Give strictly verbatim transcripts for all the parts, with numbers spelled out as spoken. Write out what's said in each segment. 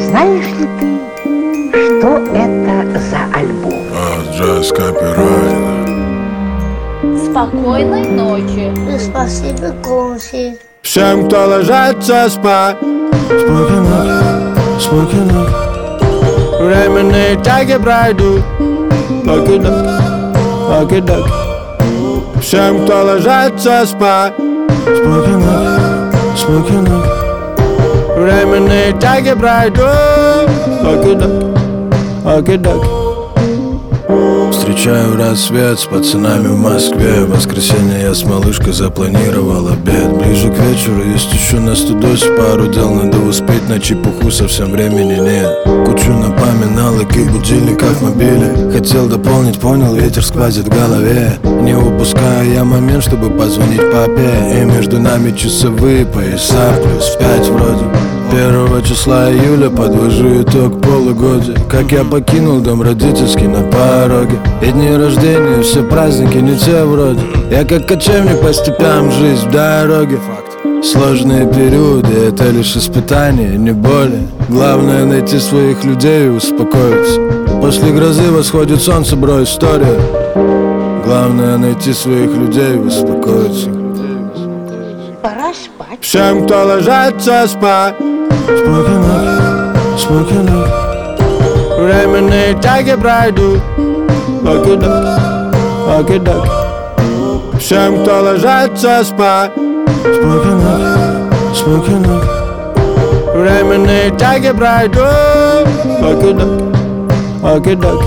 Знаешь ли ты, что это за альбом? А, джаз копирайт. Спокойной ночи. И спасибо, Конси. Всем, кто ложится спать, спокойно, спокойно. Временные тяги пройдут. Оки-доки, оки-доки. Всем, кто ложится спать, спокойно, спокойно. Временные тяги пройдут. Оки-доки, оки-доки. Встречаю рассвет с пацанами в Москве. В воскресенье я с малышкой запланировал обед. Ближе к вечеру есть еще на студосе пару дел. Надо успеть на чепуху, совсем времени нет. Кучу напоминалок и будильников в мобиле. Хотел дополнить, понял, ветер сквозит в голове. Не упускаю я момент, чтобы позвонить папе. И между нами часовые пояса плюс пять вроде. Первого числа июля подвожу итог полугодия. Как я покинул дом родительский на пороге. И дни рождения, все праздники не те вроде. Я как кочевник по степям, жизнь в дороге. Сложные периоды, это лишь испытание, не более. Главное найти своих людей и успокоиться. После грозы восходит солнце, бро, история. Главное найти своих людей и успокоиться. Пора спать. Всем, кто ложится спать, спокойно, спокойно. Временные тяги пройдут. Оки-доки, оки-доки. Всем, кто ложится спать, спокойно, спокойно. Временные тяги пройдут. Оки-доки, оки-доки.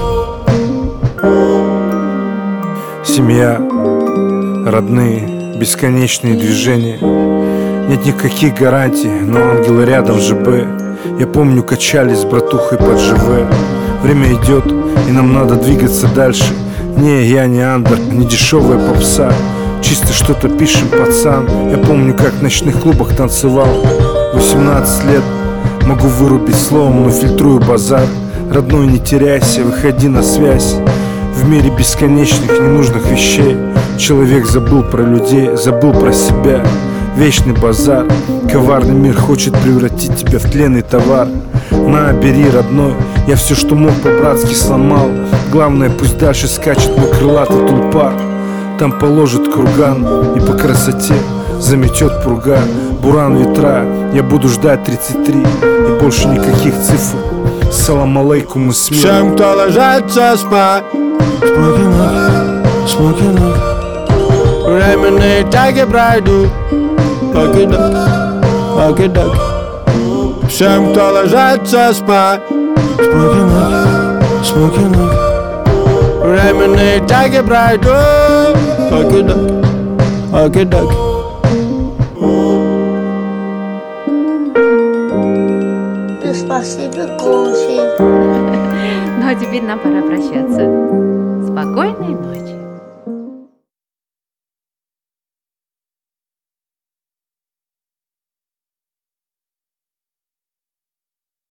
Семья, родные, бесконечные движения. Нет никаких гарантий, но ангелы рядом в ЖБ. Я помню, качались с братухой под ЖВ. Время идет, и нам надо двигаться дальше. Не, я не андер, не дешевая попса. Чисто что-то пишем, пацан. Я помню, как в ночных клубах танцевал. восемнадцать лет, могу вырубить словом, но фильтрую базар. Родной, не теряйся, выходи на связь. В мире бесконечных ненужных вещей человек забыл про людей, забыл про себя. Вечный базар, коварный мир хочет превратить тебя в тленный товар. На, бери, родной, я все, что мог, по-братски сломал. Главное, пусть дальше скачет мой крылатый тулпар. Там положит курган и по красоте заметет пурга. Буран ветра, я буду ждать тридцать три. И больше никаких цифр. Салам алейкум и смерть. Всем, кто ложится спать, спокойно, спокойно. Временные тяги пройдут. Оки-доки, оки-доки. Всем, кто ложится спать, спокойно, спокойно. Временные тяги пройдут. Оки-доки, оки-доки. И спасибо, Конси. Ну а теперь нам пора прощаться. Спокойной ночи.